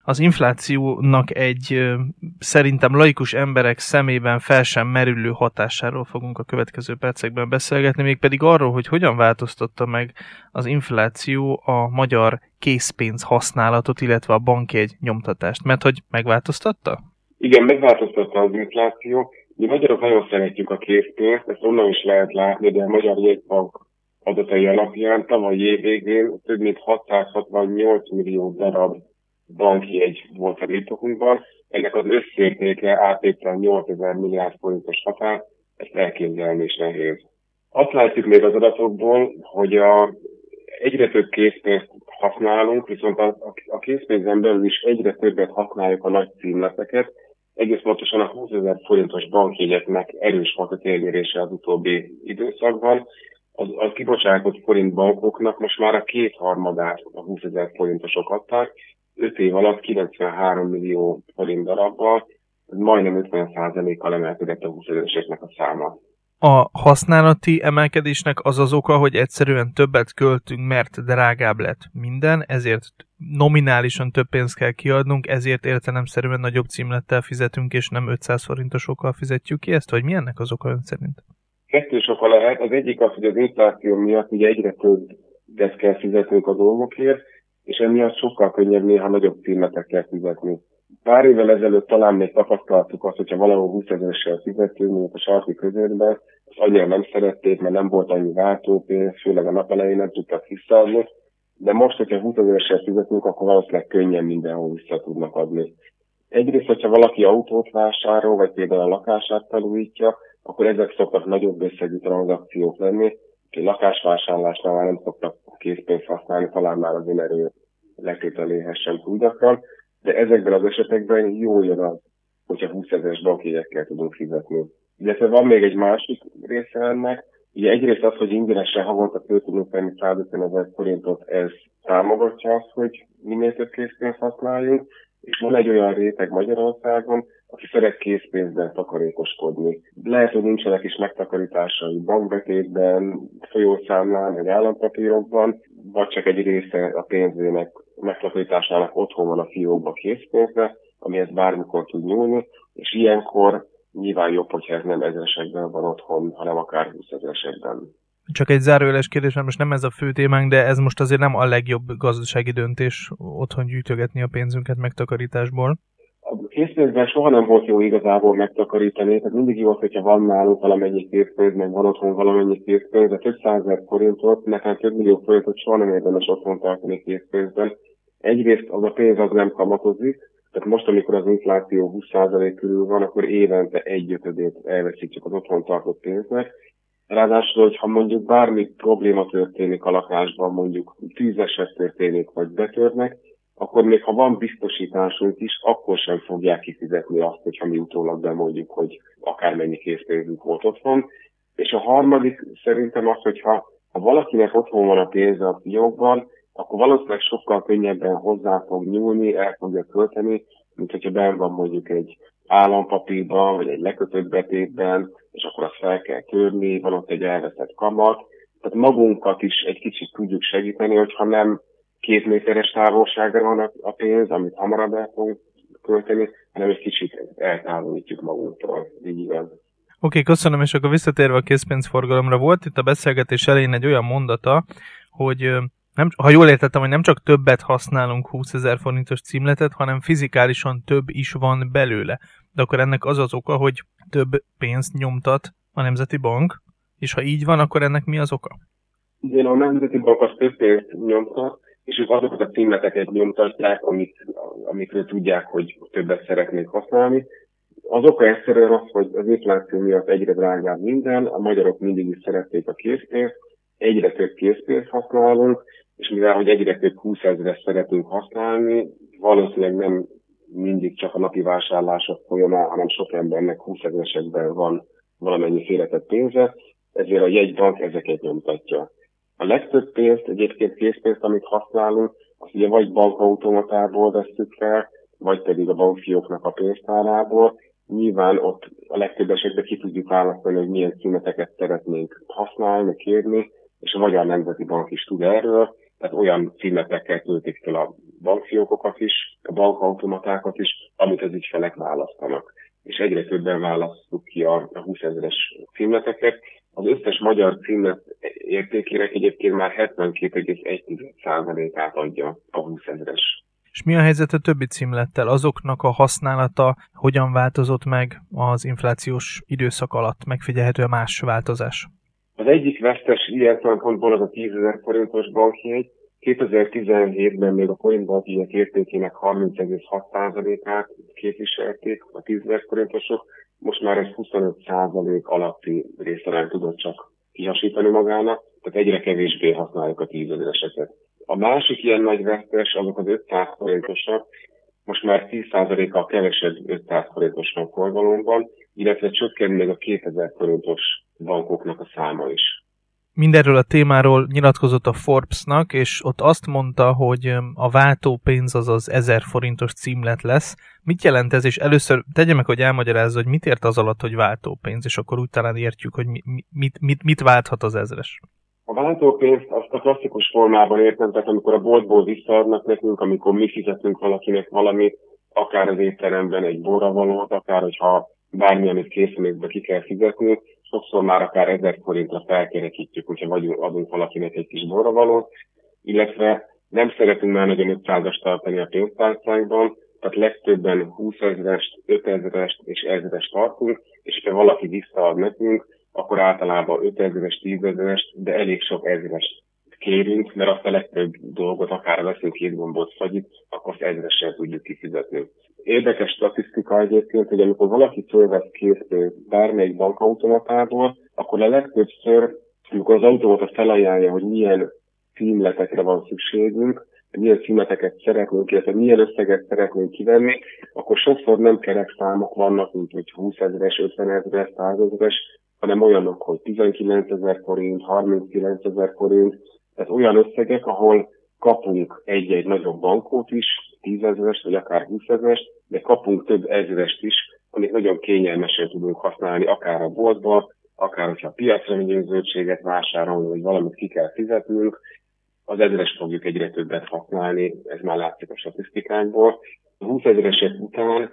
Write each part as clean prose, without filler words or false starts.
az inflációnak egy szerintem laikus emberek szemében fel sem merülő hatásáról fogunk a következő percekben beszélgetni, mégpedig arról, hogy hogyan változtatta meg az infláció a magyar készpénz használatot, illetve a bankjegy nyomtatást. Mert hogy megváltoztatta? Igen, megváltoztatta az infláció. Mi magyarok nagyon szeretjük a készpénzt, ezt onnan is lehet látni, de a Magyar Jegybank adatai alapján tavaly év végén több mint 668 millió darab bankjegy volt a birtokunkban. Ennek az összértéke átlépte a 8000 milliárd forintos határ, ezt elképzelni is nehéz. Azt látjuk még az adatokból, hogy egyre több készpénzt használunk, viszont a készpénzen belül is egyre többet használjuk a nagy címleteket. Egész pontosan a 20 000 forintos bankjegyeknek erős volt a térnyerése az utóbbi időszakban. A kibocsátott forint bankoknak most már a kétharmadát a 20 000 forintosok adták, 5 év alatt 93 millió forint darabbal, majdnem 50%-kal emelkedett a 20 000-eseknek a száma. A használati emelkedésnek az az oka, hogy egyszerűen többet költünk, mert drágább lett minden, ezért nominálisan több pénzt kell kiadnunk, ezért értelemszerűen nagyobb címlettel fizetünk, és nem 500 forintosokkal fizetjük ki ezt, vagy mi ennek az oka ön szerint? Kettős oka lehet. Az egyik az, hogy az infláció miatt ugye egyre többet kell fizetnünk a dolgokért, és emiatt sokkal könnyebb néha nagyobb címletet kell fizetni. Pár évvel ezelőtt talán még tapasztaltuk azt, hogyha valahol 20 000-essel fizetünk, mint a sarki közérben, azt annyira nem szerették, mert nem volt annyi váltópénz, főleg a nap elején nem tudtak visszaadni, de most, hogyha 20 000-essel fizetünk, akkor valószínűleg könnyen mindenhol vissza tudnak adni. Egyrészt, hogyha valaki autót vásárol, vagy például a lakását felújítja, akkor ezek szoktak nagyobb összegű tranzakciók lenni, úgyhogy lakásvásárlásnál már nem szoktak készpénzt használni, talán már az önerő letételéhez sem túl gyakran, de ezekben az esetekben jó jön az, hogyha 20 000-es bankjegyekkel tudunk fizetni. Illetve van még egy másik része ennek, ugye egyrészt az, hogy ingyenesen havonta föl tudunk venni 150 000 forintot, ez támogatja azt, hogy minél több készpénzt használjunk, és van egy olyan réteg Magyarországon, aki szeret készpénzben takarékoskodni. Lehet, hogy nincsenek is megtakarításai bankbetétben, folyószámlán, vagy állampapírokban, vagy csak egy része a pénzének megtakarításának otthon van a fiókba készpénzbe, amihez bármikor tud nyúlni, és ilyenkor nyilván jobb, hogyha ez nem ezeresekben van otthon, hanem akár 20 000-esekben. Csak egy zárójeles kérdés, mert most nem ez a fő témánk, de ez most azért nem a legjobb gazdasági döntés otthon gyűjtögetni a pénzünket megtakarításból. A készpénzben soha nem volt jó igazából megtakarítani, tehát mindig jó, hogyha van nálunk valamennyi készpénz, meg van otthon valamennyi készpénz, de több 100 000 forintot, nekem több millió forintot soha nem érdemes otthon tartani készpénzben. Egyrészt az a pénz az nem kamatozik, tehát most, amikor az infláció 20% körül van, akkor évente 1/5 elveszítjük az otthon tartott pénznek. Ráadásul, hogyha mondjuk bármi probléma történik a lakásban, mondjuk tűzeset történik, vagy betörnek, akkor még ha van biztosításunk is, akkor sem fogják kifizetni azt, hogyha mi utólag bemondjuk, hogy akármennyi készpénzünk volt otthon. És a harmadik szerintem az, hogyha valakinek otthon van a pénze a fiókban, akkor valószínűleg sokkal könnyebben hozzá fog nyúlni, el fogja költeni, mint hogyha benn van mondjuk egy állampapírban, vagy egy lekötött betétben, és akkor azt fel kell törni, van ott egy elveszett kamat. Tehát magunkat is egy kicsit tudjuk segíteni, hogyha nem 2 méteres távolságra van a pénz, amit hamarabb el fogunk költeni, hanem egy kicsit eltávolítjuk magunktól. Így igaz. Oké, köszönöm, és akkor visszatérve a készpénzforgalomra, volt itt a beszélgetés elején egy olyan mondata, hogy ha jól értettem, hogy nem csak többet használunk 20 000 forintos címletet, hanem fizikálisan több is van belőle. De akkor ennek az az oka, hogy több pénzt nyomtat a Nemzeti Bank, és ha így van, akkor ennek mi az oka? Igen, a Nemzeti Bank az több pénzt nyomtat, és ők azokat a címleteket nyomtatják, amikről tudják, hogy többet szeretnék használni. Az oka egyszerűen az, hogy az infláció miatt egyre drágább minden, a magyarok mindig is szerették a készpénzt, egyre több készpénzt használunk, és mivel, hogy egyre több 20 000-es szeretünk használni, valószínűleg nem mindig csak a napi vásárlások folyamán, hanem sok embernek 20 000-esekben van valamennyi félretett pénze, ezért a jegybank ezeket nyomtatja. A legtöbb pénzt, egyébként készpénzt, amit használunk, azt ugye vagy bankautomatából vesszük fel, vagy pedig a bankfióknak a pénztárából. Nyilván ott a legtöbb esetben ki tudjuk választani, hogy milyen címleteket szeretnénk használni, kérni, és a Magyar Nemzeti Bank is tud erről, tehát olyan címletekkel töltik fel a bankfiókokat is, a bankautomatákat is, amit az ügyfelek választanak. És egyre többen választjuk ki a 20 000-es címleteket. Az összes magyar címlet értékének egyébként már 72,1%-át adja a 20 000-es. És mi a helyzet a többi címlettel? Azoknak a használata hogyan változott meg az inflációs időszak alatt? Megfigyelhető a más változás? Az egyik vesztes ilyen szempontból az a 10 000 forintos bankjegy. 2017-ben még a forintbankjegyek értékének 30,6%-át képviselték a 10 000 forintosok, most már ez 25% alatti részarányt tudott csak kihasítani magának, tehát egyre kevésbé használjuk a 10 000-eseket. A másik ilyen nagy vesztes azok az 500 forintosak, most már 10%-kal kevesebb 500 forintos forgalomban, illetve csökken még a 2000 forintos bankoknak a száma is. Mindenről a témáról nyilatkozott a Forbes-nak, és ott azt mondta, hogy a váltópénz az az 1000 forintos címlet lesz. Mit jelent ez? És először tegye meg, hogy elmagyarázza, hogy mit ért az alatt, hogy váltópénz, és akkor úgy talán értjük, hogy mit válthat az 1000-es. A váltópénzt azt a klasszikus formában értem, tehát amikor a boltból visszaadnak nekünk, amikor mi fizetünk valakinek valamit, akár az étteremben egy borravalót, akár hogyha bármi, amit készülékbe ki kell fizetni, sokszor már akár 1000 forintra felkerekítjük, hogyha adunk valakinek egy kis borravalót, illetve nem szeretünk már nagyon 500-as tartani a pénztárcánkban, tehát legtöbben 20 000-est, 5000-est és 1000-est tartunk, és ha valaki visszaad nekünk, akkor általában 5000-es, 10 000-est, de elég sok 1000-est kérünk, mert azt a legtöbb dolgot, akár veszünk 2 gombóc fagyit, akkor azt 1000-essel tudjuk kifizetni. Érdekes statisztika egyébként, hogy amikor valaki fölvesz készpénzt bármelyik bankautomatából, akkor a legtöbbször, amikor az automata felajánlja, hogy milyen címletekre van szükségünk, milyen címleteket szeretnénk, illetve milyen összeget szeretnénk kivenni, akkor sokszor nem kerek számok vannak, mint hogy 20 000-es, 50 000-es, 100 000-es, hanem olyanok, hogy 19 000 forint, 39 000 forint, tehát olyan összegek, ahol kapunk egy-egy nagyobb bankót is, 10 000-est, vagy akár 20 000-est, de kapunk több 1000-est is, amit nagyon kényelmesen tudunk használni, akár a boltban, akár hogyha a piacra megyünk zöldséget vásárolni, vagy valamit ki kell fizetnünk, az 1000-est fogjuk egyre többet használni, ez már látszik a statisztikánkból. A 20 000-esek után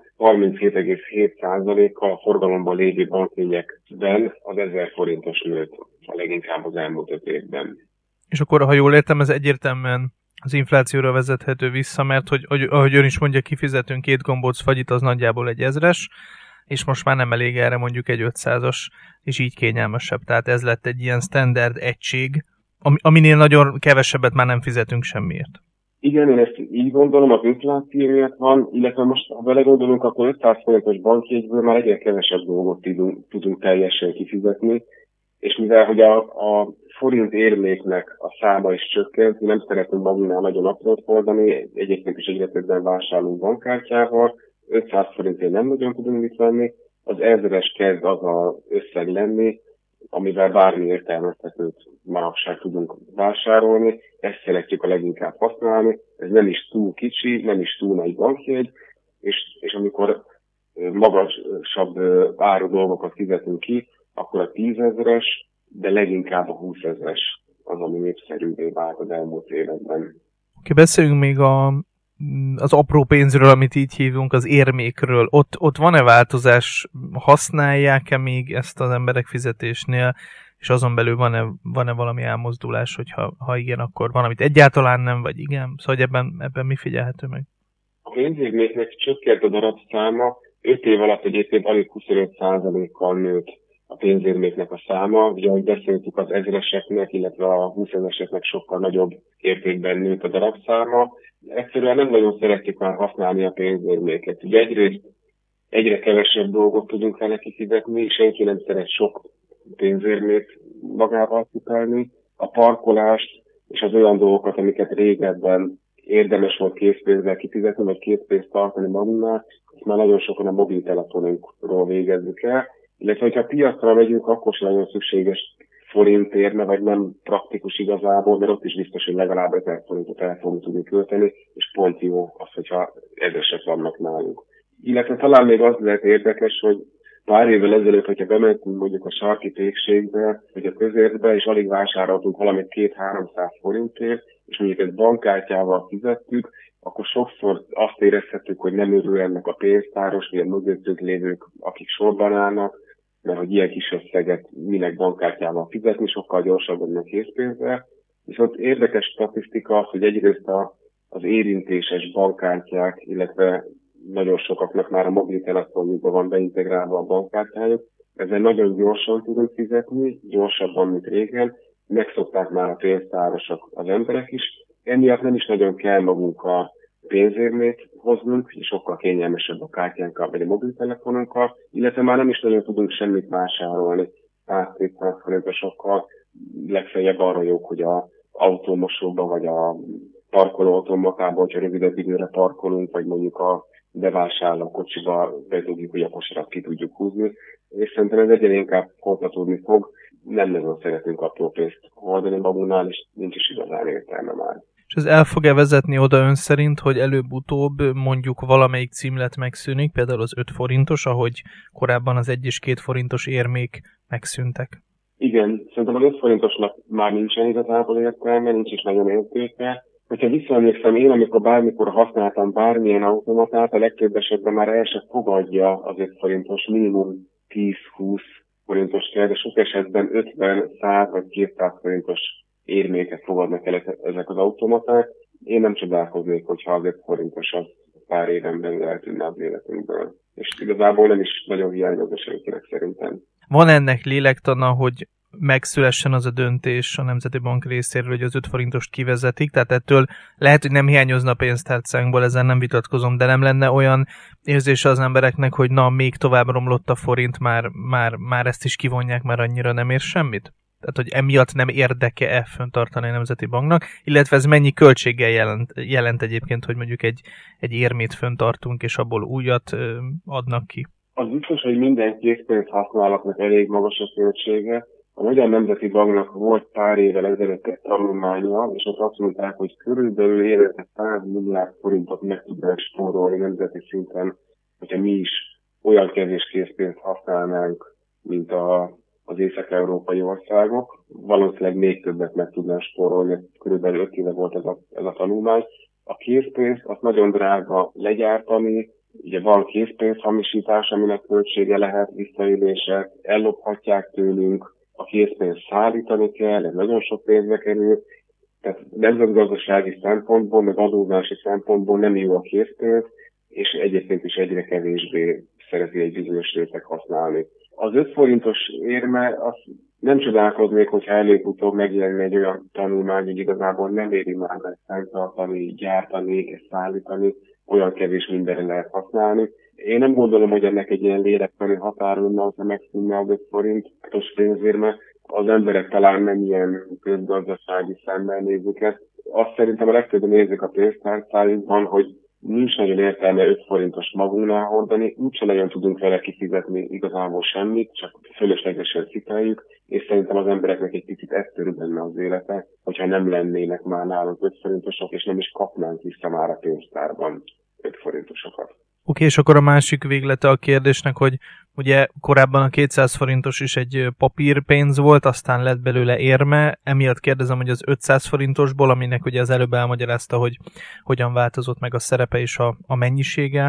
37,7%-kal a forgalomban lévő bankjegyekben az 1000 forintos nőtt a leginkább az elmúlt 5 évben. És akkor, ha jól értem, ez egyértelműen az inflációra vezethető vissza, mert hogy ahogy ön is mondja, kifizetünk 2 gombóc fagyit, az nagyjából egy 1000-es, és most már nem elég erre mondjuk egy 500-as, és így kényelmesebb. Tehát ez lett egy ilyen standard egység, aminél nagyon kevesebbet már nem fizetünk semmiért. Igen, én ezt így gondolom, az infláció miatt van, illetve most, ha belegondolunk, akkor 500 forintos bankjegyből már egyre kevesebb dolgot tudunk teljesen kifizetni, és mivel hogy a forint érméknek a száma is csökkent, nem szeretünk magunknál nagyon aprót fordani, egyébként is egyre többen vásárolunk bankkártyával, 500 forintért nem nagyon tudunk mit venni, az 1000-es kezd az az összeg lenni, amivel bármi értelmezhetőt manapság tudunk vásárolni, ezt szeretjük a leginkább használni, ez nem is túl kicsi, nem is túl nagy bankjegy, és amikor magasabb áru dolgokat fizetünk ki, akkor a 10 000-es, de leginkább a 20 000-es az, ami népszerűvé vált az elmúlt években. Oké, beszéljünk még az apró pénzről, amit így hívunk, az érmékről. Ott van-e változás? Használják-e még ezt az emberek fizetésnél? És azon belül van-e valami elmozdulás, hogy ha igen, akkor van, amit egyáltalán nem, vagy igen? Szóval ebben mi figyelhető meg? A pénzérméknek csökkent a darabszáma, 5 év alatt egyébként alig 25%-kal nőtt a pénzérméknek a száma. Ugye, ahogy beszéltük, az 1000-eseknek, illetve a 20 000-eseknek sokkal nagyobb értékben nőtt a darabszáma. Egyszerűen nem nagyon szeretjük már használni a pénzérméket. Ugye egyrészt egyre kevesebb dolgot tudunk vele kifizetni, senki nem szeret sok pénzérmét magával cipelni. A parkolást és az olyan dolgokat, amiket régebben érdemes volt készpénzzel kifizetni, vagy készpénzt tartani magunknál, ezt már nagyon sokan a mobiltelefonunkról végezzük el. Illetve, hogyha a piacra megyünk, akkor sem nagyon szükséges forintérme, vagy nem praktikus igazából, mert ott is biztos, hogy legalább 1000 forintot el fogunk tudni költeni, és pont jó az, hogyha 1000-esek vannak nálunk. Illetve talán még az lehet érdekes, hogy pár évvel ezelőtt, hogyha bementünk mondjuk a sarki pékségbe, vagy a közértbe, és alig vásároltunk valamit 200-300 forintért, és mondjuk ezt bankkártyával fizettük, akkor sokszor azt érezhetjük, hogy nem örül ennek a pénztáros, vagy a mögöttük lévők, akik sorban állnak, mert hogy ilyen kis összeget minek bankkártyával fizetni, sokkal gyorsabban, mint készpénzzel. Viszont érdekes statisztika az, hogy egyrészt az érintéses bankkártyák, illetve nagyon sokaknak már a mobiltelefonjukban van beintegrálva a bankkártyájuk, ezzel nagyon gyorsan tudunk fizetni, gyorsabban, mint régen, megszokták már a pénztárosok az emberek is, emiatt nem is nagyon kell magunk a pénzérmét hoznunk, és sokkal kényelmesebb a kártyánkkal vagy a mobiltelefonunkkal, illetve már nem is nagyon tudunk semmit vásárolni 100-200 forintosokkal, legfeljebb arra jók, hogy a autómosóba vagy a parkolóautomatában, hogyha rövidebb időre parkolunk, vagy mondjuk a bevásárló kocsiba bedugjuk, hogy a kosarat ki tudjuk húzni. És szerintem ez egyre inkább folytatódni fog. Nem nagyon szeretünk apró pénzt oldani magunknál, és nincs is igazán értelme már. És ez el fog-e vezetni oda ön szerint, hogy előbb-utóbb mondjuk valamelyik címlet megszűnik, például az 5 forintos, ahogy korábban az 1 és 2 forintos érmék megszűntek? Igen, szerintem az 5 forintosnak már nincsen igazából értelme, nincs is nagyon értéke. Hogyha visszaemlékszem, én amikor bármikor használtam bármilyen automatát, a legtöbb esetben már el se fogadja az 5 forintos, minimum 10-20 forintos kell, de sok esetben 50, 100 vagy 200 forintos érméket fogadnak el ezek az automaták. Én nem csodálkoznék, hogyha az 5 forintos az pár éven belül eltűnne az életünkből. És igazából nem is nagyon hiányozna senkinek szerintem. Van ennek lélektana, hogy megszülessen az a döntés a Nemzeti Bank részéről, hogy az 5 forintost kivezetik, tehát ettől lehet, hogy nem hiányozna a pénztárcánkból, ezzel nem vitatkozom, de nem lenne olyan érzése az embereknek, hogy na, még tovább romlott a forint, már ezt is kivonják, már annyira nem ér semmit? Tehát, hogy emiatt nem érdeke-e fenntartani a Nemzeti Banknak, illetve ez mennyi költséggel jelent egyébként, hogy mondjuk egy érmét fenntartunk, és abból újat adnak ki? Az biztos, hogy minden készpénz használatnak elég magas a költsége. A Magyar Nemzeti Banknak volt pár évvel ezelőtt egy tanulmánya, és ott azt mondták, hogy körülbelül évente 100 milliárd forintot meg tudnánk spórolni nemzeti szinten, hogyha mi is olyan kevés készpénzt használnánk, mint az észak-európai országok. Valószínűleg még többet meg tudnánk spórolni, körülbelül 5 éve volt ez a tanulmány. A készpénzt azt nagyon drága legyártani, ugye van készpénzhamisítás, aminek költsége lehet, visszaélések, ellophatják tőlünk, a készpénzt szállítani kell, ez nagyon sok pénzbe kerül, tehát nemzetgazdasági szempontból, meg adózási szempontból nem jó a készpénz, és egyébként is egyre kevésbé szereti egy bizonyos réteg használni. Az 5 forintos érme, azt nem csodálkoznék, hogyha előbb-utóbb megjelenne egy olyan tanulmány, hogy igazából nem éri már meg fenntartani, gyártani és szállítani, olyan kevés mindenre lehet használni. Én nem gondolom, hogy ennek egy ilyen lélektani határa lenne, hogyha megszűnne az 5 forintos pénzérme. Az emberek talán nem ilyen közgazdasági szemmel nézik ezt. Azt szerintem a legtöbben nézik a pénztárcáinkban, hogy nincs nagyon értelme 5 forintos magunknál hordani, úgyse nagyon tudunk vele kifizetni igazából semmit, csak fölöslegesen cipelljük, és szerintem az embereknek egy picit egyszerűbb lenne az élete, hogyha nem lennének már nálunk 5 forintosok, és nem is kapnánk vissza már a pénztárban 5 forintosokat. Oké, és akkor a másik véglete a kérdésnek, hogy ugye korábban a 200 forintos is egy papírpénz volt, aztán lett belőle érme, emiatt kérdezem, hogy az 500 forintosból, aminek ugye az előbb elmagyarázta, hogy hogyan változott meg a szerepe és a mennyisége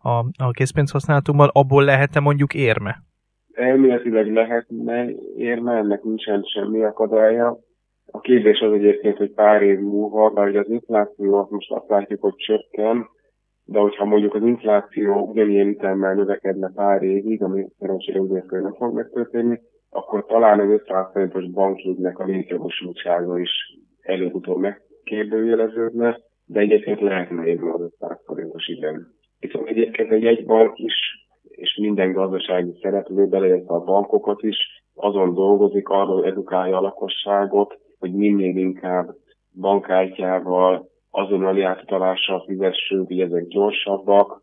a készpénzhasználatunkban, abból lehet-e mondjuk érme? Elméletileg lehetne érme, ennek nincsen semmi akadálya. A kérdés az egyébként, hogy pár év múlva, bár ugye az infláció most azt látjuk, hogy csökken, de hogyha mondjuk az infláció ugyanilyen ütemmel növekedne pár évig, ami szerencsére ugyanakkor nem fog megtörténni, akkor talán az 500 forintos bankjegynek a létjogosultsága is előbb-utóbb megkérdőjeleződne, de egyébként lehetne érni az 500 forintos igen. Viszont egyébként egy jegybank is, és minden gazdasági szereplő, beleértve a bankokat is, azon dolgozik, arról edukálja a lakosságot, hogy minél inkább bankkártyával, azonnali átutalással fizessünk, hogy ezek gyorsabbak,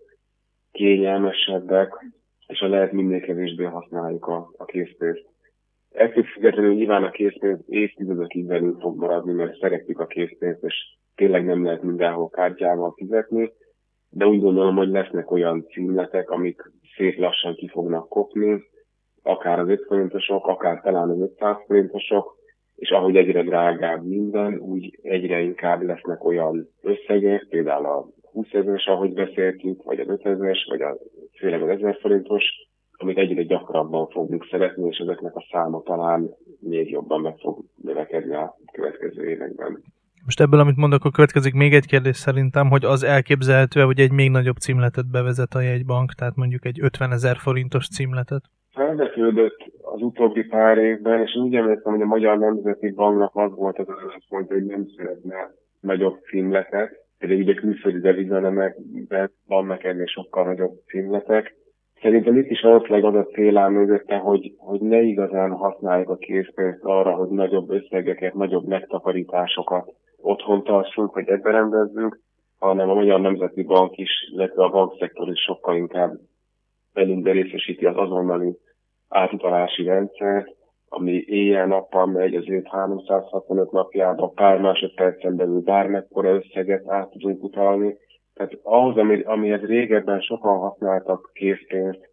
kényelmesebbek, és a lehet minél kevésbé használjuk a készpénzt. Ettől függetlenül nyilván a készpénz évtizedekig velünk fog maradni, mert szeretjük a készpénzt, és tényleg nem lehet mindenhol kártyával fizetni, de úgy gondolom, hogy lesznek olyan címletek, amik szép lassan ki fognak kopni, akár az 5 forintosok, akár talán az 500 forintosok, és ahogy egyre drágább minden, úgy egyre inkább lesznek olyan összegek, például a 20 ezeres, ahogy beszéltük, vagy az 5000-es, vagy főleg az 1000 forintos, amit egyre gyakrabban fogjuk szeretni, és ezeknek a száma talán még jobban meg fog növekedni a következő években. Most ebből, amit mondok, a következik még egy kérdés szerintem, hogy az elképzelhető, hogy egy még nagyobb címletet bevezet a jegybank, tehát mondjuk egy 50 000 forintos címletet? Felvetődött az utóbbi pár évben, és úgy emlékszem, hogy a Magyar Nemzeti Banknak az volt az álláspontja, hogy nem szeretne nagyobb címletet, pedig ugye külföldi devizanemekben vannak ennél sokkal nagyobb címletek. Szerintem itt is valószínűleg az a cél áll mögötte, hogy ne igazán használjuk a készpénzt arra, hogy nagyobb összegeket, nagyobb megtakarításokat otthon tartsunk, vagy ebbe rendezzünk, hanem a Magyar Nemzeti Bank is, illetve a bankszektor is sokkal inkább velünk részesíti az azonnali átutalási rendszert, ami éjjel-nappal megy az év 365 napjában, pár másodpercen belül bármekkora összeget át tudunk utalni. Tehát ahhoz, amihez régebben sokan használtak készpénzt,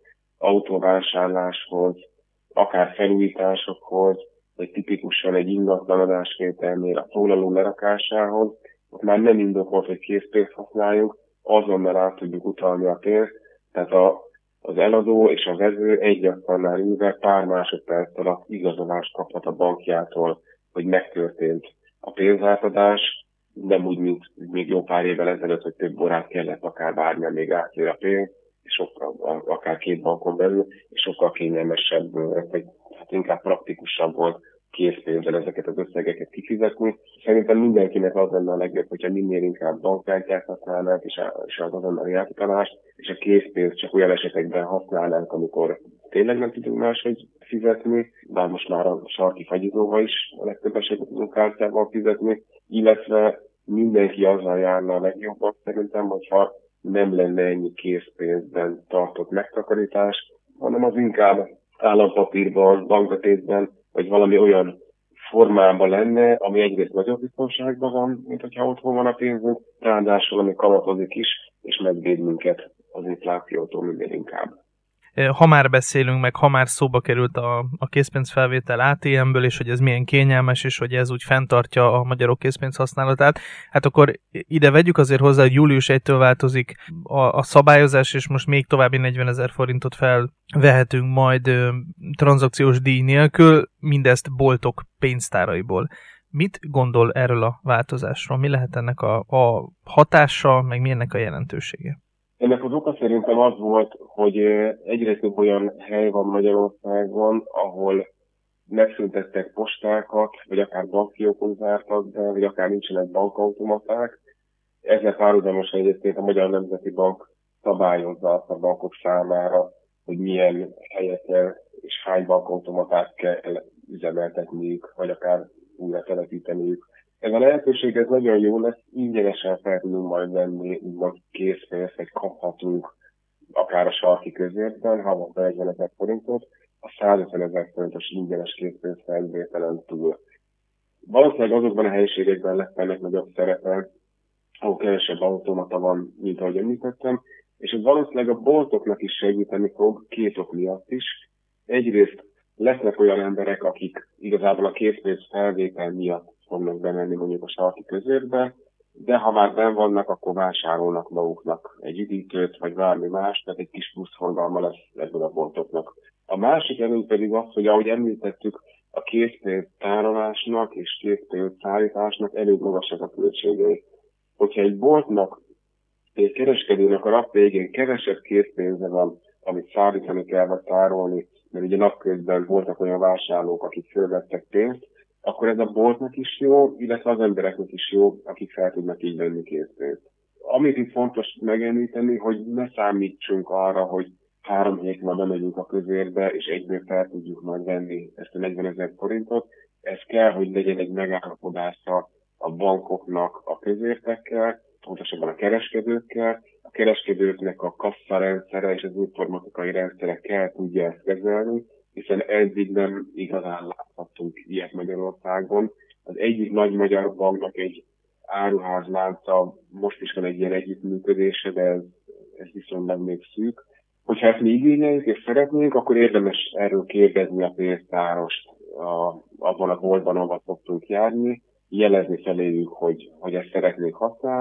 autóvásárláshoz, akár felújításokhoz, vagy tipikusan egy ingatlan adásvételnél a foglaló lerakásához, ott már nem indokolt, hogy készpénzt használjuk, azonnal át tudjuk utalni a pénzt, tehát az eladó és a vevő egy asztalnál ülve pár másodperc alatt igazolást kaphat a bankjától, hogy megtörtént a pénzátadás, nem úgy, mint még jó pár évvel ezelőtt, hogy több órát kellett akár várni, még átér a pénz, és sokkal, akár két bankon belül, és sokkal kényelmesebb, vagy hát inkább praktikusabb volt készpénzzel ezeket az összegeket kifizetni. Szerintem mindenkinek az lenne a legjobb, hogyha minél inkább bankkártyát használnánk, és az azonnali átutalást, és a készpénzt csak olyan esetekben használnánk, amikor tényleg nem tudunk máshogy fizetni, bár most már a sarki fagyizóval is a legtöbb esetben tudunk kártyával fizetni, illetve mindenki azzal járna a legjobban szerintem, hogyha nem lenne ennyi készpénzben tartott megtakarítás, hanem az inkább állampapírban, bankbetétben, vagy valami olyan formában lenne, ami egyrészt nagyobb biztonságban van, mint hogyha otthon van a pénzünk, ráadásul ami kamatozik is, és megvéd minket az inflációtól minél inkább. Ha már beszélünk, meg ha már szóba került a készpénzfelvétel ATM-ből, és hogy ez milyen kényelmes, és hogy ez úgy fenntartja a magyarok készpénz használatát, hát akkor ide vegyük azért hozzá, hogy július 1-től változik a szabályozás, és most még további 40 000 forintot felvehetünk majd tranzakciós díj nélkül, mindezt boltok pénztáraiból. Mit gondol erről a változásról? Mi lehet ennek a hatása, meg mi ennek a jelentősége? Ennek az oka szerintem az volt, hogy egyre több olyan hely van Magyarországon, ahol megszüntettek postákat, vagy akár bankfiókot zártak be, vagy akár nincsenek bankautomaták. Ezzel párhuzamosan egyébként a Magyar Nemzeti Bank szabályozza azt a bankok számára, hogy milyen helyeken és hány bankautomatát kell üzemeltetniük, vagy akár újra telepíteniük. Ez a lehetőség ez nagyon jó lesz, ingyenesen fel tudunk majd venni úgymond készpénzt, vagy kaphatunk akár a sarki közértben, havonta 40 000 forintot, a 150 000 forintos ingyenes készpénz felvételen túl. Valószínűleg azokban a helyiségekben lesz ennek nagyobb szerepe, ahol kevesebb automata van, mint ahogy említettem, és ez valószínűleg a boltoknak is segíteni fog két ok miatt is. Egyrészt lesznek olyan emberek, akik igazából a készpénz felvétel miatt fognak bemenni mondjuk a sarki közértbe, de ha már benn vannak, akkor vásárolnak maguknak egy üdítőt, vagy bármi más, tehát egy kis plusz forgalma lesz ebből a boltoknak. A másik előny pedig az, hogy ahogy említettük, a készpénz tárolásnak és készpénz szállításnak elég magasak a költségei. Hogyha egy boltnak, egy kereskedőnek a nap végén kevesebb készpénze van, amit szállítani kell vagy tárolni, mert ugye napközben voltak olyan vásárlók, akik fölvettek pénzt, akkor ez a boltnak is jó, illetve az embereknek is jó, akik fel tudnak így venni készpénzt. Amit itt fontos megemlíteni, hogy ne számítsunk arra, hogy 3 hét múlva bemegyünk a közérbe, és egyből fel tudjuk majd venni ezt a 40 000 forintot. Ez kell, hogy legyen egy megállapodása a bankoknak a közértekkel, pontosabban a kereskedőkkel. A kereskedőknek a kasszarendszere és az informatikai rendszere kell tudja ezt kezelni, hiszen eddig nem igazán láthattunk ilyet Magyarországon. Az egyik nagy magyar banknak egy áruházlánca, most is van egy ilyen együttműködése, de ez viszonylag még szűk. Hogyha ezt mi igényeljük és szeretnénk, akkor érdemes erről kérdezni a pénztárost abban a boltban, ahol szoktunk járni, jelezni feléjük, hogy ezt szeretnék használni,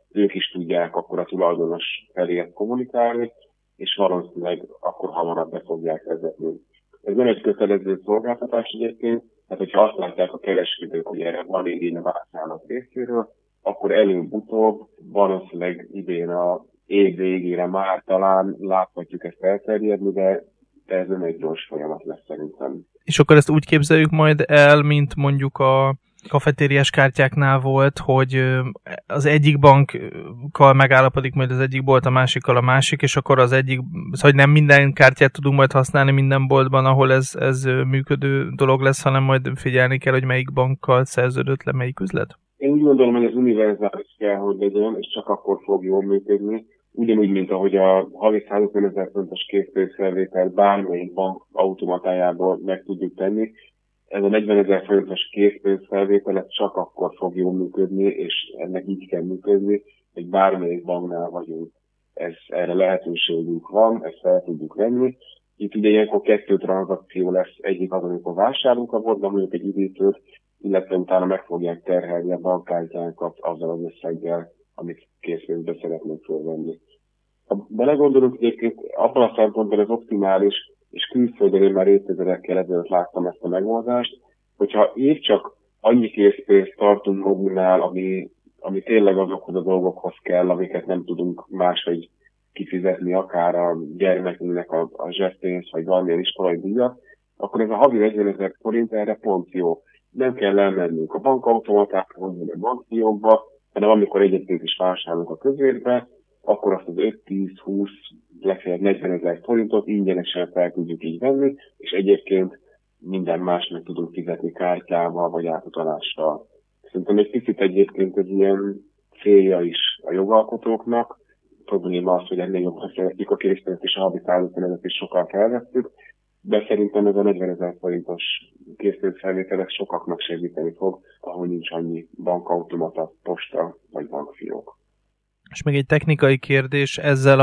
ők is tudják akkor a tulajdonos felé ezt kommunikálni, és valószínűleg akkor hamarabb be fogják vezetni. Ez nem egy kötelező szolgáltatás egyébként, tehát hogyha azt látják a kereskedők, hogy erre van igény a vásárlók részéről, akkor előbb-utóbb valószínűleg idén a év végére már talán láthatjuk ezt elterjedni, de ez nem egy gyors folyamat lesz szerintem. És akkor ezt úgy képzeljük majd el, mint mondjuk a kafetériás kártyáknál volt, hogy az egyik bankkal megállapodik majd az egyik bolt, a másikkal a másik, és akkor az egyik, szóval nem minden kártyát tudunk majd használni minden boltban, ahol ez működő dolog lesz, hanem majd figyelni kell, hogy melyik bankkal szerződött le melyik üzlet? Én úgy gondolom, hogy ez univerzális kell, hogy legyen, és csak akkor fog jól működni. Ugyanúgy, mint ahogy a havi 150 000 forintos készpénzfelvételt bármelyik bank automatájából meg tudjuk tenni, ez a 40 000 forintos készpénzfelvétel ez csak akkor fog jól működni, és ennek így kell működni, hogy bármelyik banknál vagyunk. Erre lehetőségünk van, ezt fel tudjuk venni. Itt ugye ilyenkor 2 tranzakció lesz, egyik az, amikor vásárolunk a boltban, mondjuk egy üdítőt, illetve utána meg fogják terhelni a bankkártyánkat azzal az összeggel, amit készpénzbe szeretnénk fölvenni. Ha belegondolunk, egyébként abban a szempontból ez optimális, és külföldön én már évtizedekkel ezelőtt láttam ezt a megoldást, hogyha épp csak annyi készpénzt tartunk magunknál, ami tényleg azokhoz a dolgokhoz kell, amiket nem tudunk máshogy kifizetni, akár a gyermekünknek a zseppénzt, vagy valamilyen iskolai díjat, akkor ez a havi 40 000 forint erre pont jó. Nem kell elmennünk a bankautomatákhoz, vagy a bankfiókba, hanem amikor egyébként is vásárolunk a közérbe, akkor azt az 5-10-20, legfeljebb 40 000 forintot ingyenesen fel tudjuk így venni, és egyébként minden más meg tudunk fizetni kártyával, vagy átutalással. Szerintem egy picit egyébként ez ilyen célja is a jogalkotóknak. Probléma az, hogy ennél jobban szeretjük a készpénzt, és a havi 150 is sokkal felvettük, de szerintem ez a 40 000 forintos készpénzfelvételek sokaknak segíteni fog, ahol nincs annyi bankautomata, posta vagy bankfiók. És még egy technikai kérdés,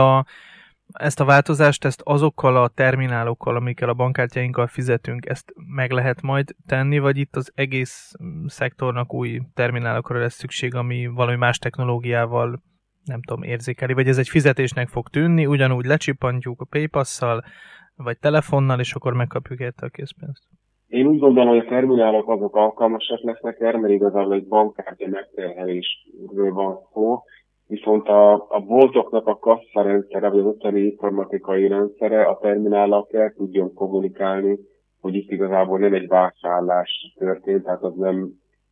ezt a változást, ezt azokkal a terminálokkal, amikkel a bankkártyáinkkal fizetünk, ezt meg lehet majd tenni, vagy itt az egész szektornak új terminálokra lesz szükség, ami valami más technológiával, nem tudom, érzékeli, vagy ez egy fizetésnek fog tűnni, ugyanúgy lecsippantjuk a PayPass-szal, vagy telefonnal, és akkor megkapjuk érte a készpénzt? Én úgy gondolom, hogy a terminálok azok alkalmasak lesznek erre, mert igazából egy bankkártya megterhelésről van szó, viszont a boltoknak a kasszarendszere, vagy az ottani informatikai rendszere a terminállal kell tudjon kommunikálni, hogy itt igazából nem egy vásárlás történt, tehát az nem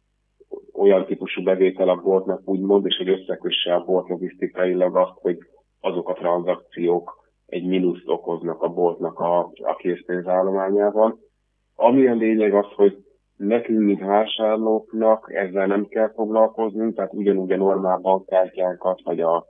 olyan típusú bevétel a boltnak úgymond, és hogy összekösse a bolt logisztikailag azt, hogy azok a tranzakciók egy mínuszt okoznak a boltnak a készpénzállományában. Ami a lényeg az, hogy nekünk, mint vásárlóknak ezzel nem kell foglalkoznunk, tehát ugyanúgy a normál bankkártyánkat, vagy a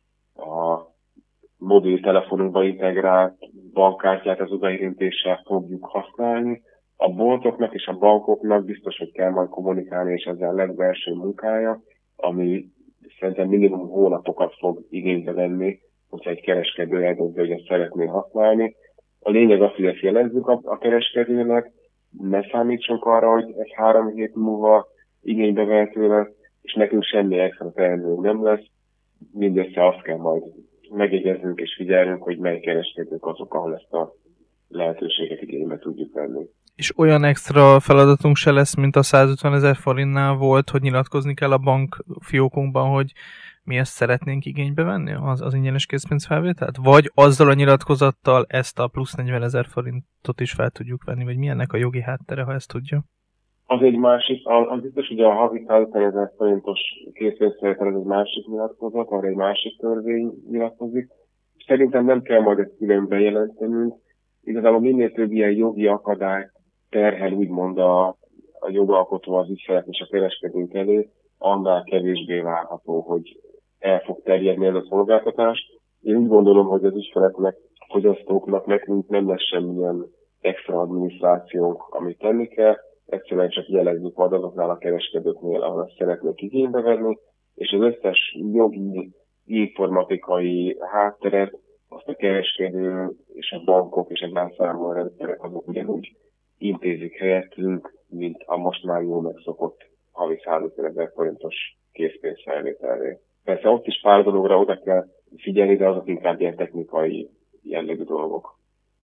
mobiltelefonunkba integrált bankkártyát az odaérintéssel fogjuk használni. A boltoknak és a bankoknak biztos, hogy kell majd kommunikálni, és ezzel lesz belső munkája, ami szerintem minimum hónapokat fog igénybe venni, hogyha egy kereskedő eldöntő, hogy ezt szeretné használni. A lényeg az, hogy ezt jelezzük a kereskedőnek, ne számítsunk arra, hogy ez 3 hét múlva igénybe vehető lesz, és nekünk semmi extra teendőnk nem lesz. Mindössze azt kell majd megjegyeznünk és figyelnünk, hogy mely kereskedők azok, ahol ezt a lehetőséget igénybe tudjuk venni. És olyan extra feladatunk se lesz, mint a 150 000 forintnál volt, hogy nyilatkozni kell a bank fiókunkban, hogy mi ezt szeretnénk igénybe venni, az ingyenes készpénzfelvételt? Vagy azzal a nyilatkozattal ezt a plusz 40 000 forintot is fel tudjuk venni, vagy mi ennek a jogi háttere, ha ezt tudja? Az egy másik, az biztos, hogy a havi 150 000 forintos készpénzfelvétel ez egy másik nyilatkozat, arra egy másik törvény nyilatkozik. Szerintem nem kell majd ezt külön bejelentenünk. Igazából minél több ilyen jogi akadályt terhel úgymond a jogalkotó az ügyfelet és a kereskedőnk elé, annál kevésbé várható, hogy el fog terjedni ez a szolgáltatás. Én úgy gondolom, hogy az ügyfeleknek, fogyasztóknak nekünk nem lesz semmilyen extra adminisztrációnk, amit tenni kell. Egyszerűen csak jelezzük majd azoknál a kereskedőknél, ahol azt szeretnék igénybe venni, és az összes jogi, informatikai hátteret azt a kereskedő és a bankok és a vásárlórendszerek azok ugyanúgy intézik helyettünk, mint a most már jól megszokott havi 150 000 forintos készpénzfelvételré. Persze ott is pár dologra oda kell figyelni, de azok inkább ilyen technikai jellegű dolgok.